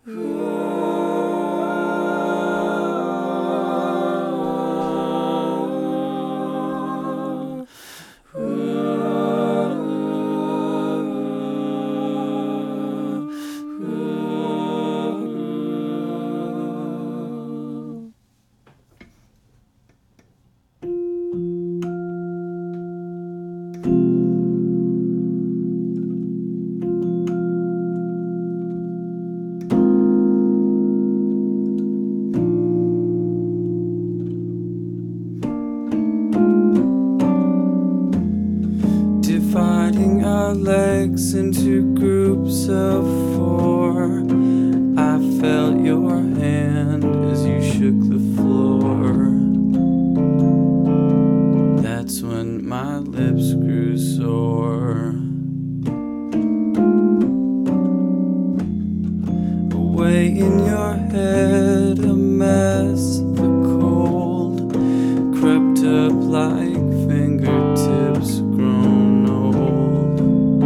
Dividing our legs into groups of four, I felt your hand as you shook the floor. That's when my lips grew sore. Away in your head, a mess, the cold crept up like fingertips grown old.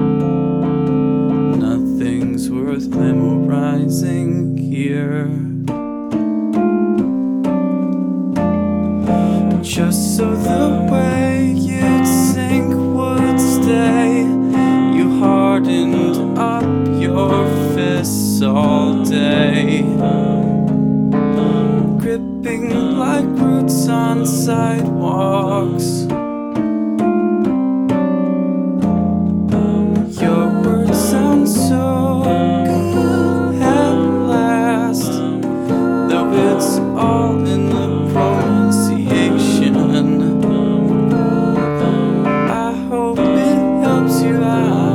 Nothing's worth memorizing here, just so the way you'd sink would stay. You hardened up your fists all day, gripping like roots on sidewalks. Your words sound so good at last, though it's all in the pronunciation. I hope it helps you out.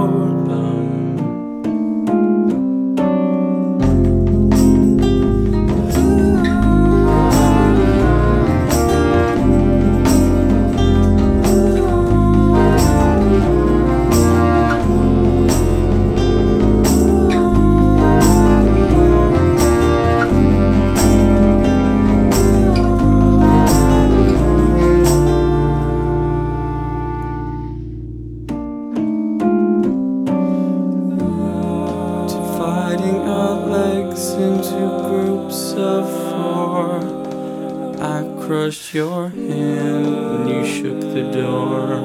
Dividing our legs into groups of four, I crushed your hand when you shook the door.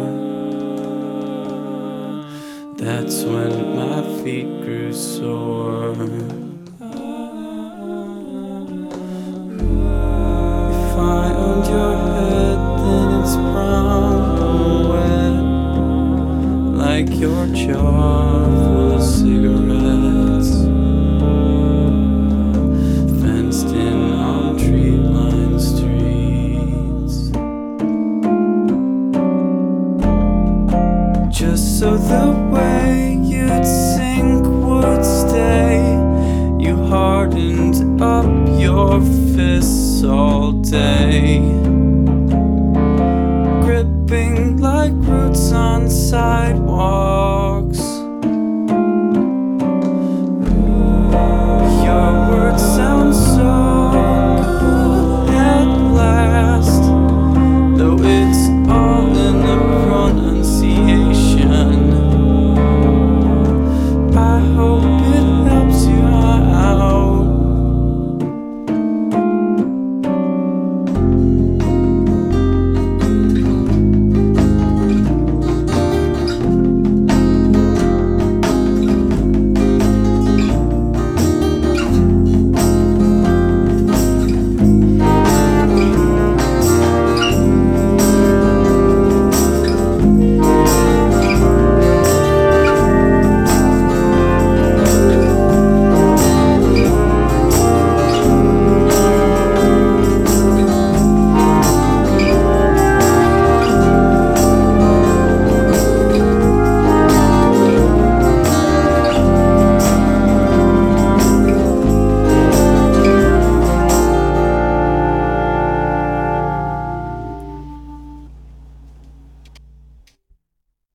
That's when my feet grew sore. If I owned your head, then it's brown and wet, like your jaw full of cigarettes, fenced in on tree-lined streets. Just so the way you'd sink would stay, you hardened up your fists all day.